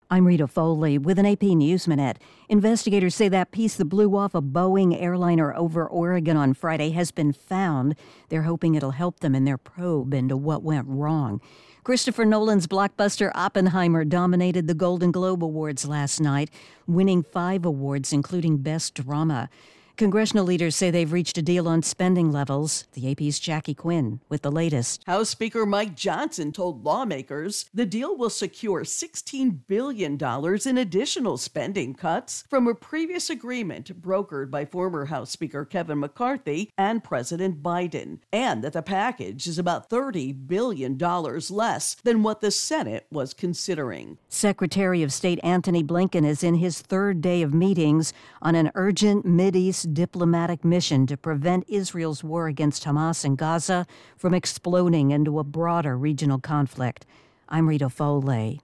I'm Rita Foley with an AP News Minute. Investigators say that piece that blew off a Boeing airliner over Oregon on Friday has been found. They're hoping it'll help them in their probe into what went wrong. Christopher Nolan's blockbuster Oppenheimer dominated the Golden Globe Awards last night, winning 5 awards, including Best Drama. Congressional leaders say they've reached a deal on spending levels. The AP's Jackie Quinn with the latest. House Speaker Mike Johnson told lawmakers the deal will secure $16 billion in additional spending cuts from a previous agreement brokered by former House Speaker Kevin McCarthy and President Biden, and that the package is about $30 billion less than what the Senate was considering. Secretary of State Antony Blinken is in his third day of meetings on an urgent Mideast diplomatic mission to prevent Israel's war against Hamas in Gaza from exploding into a broader regional conflict. I'm Rita Foley.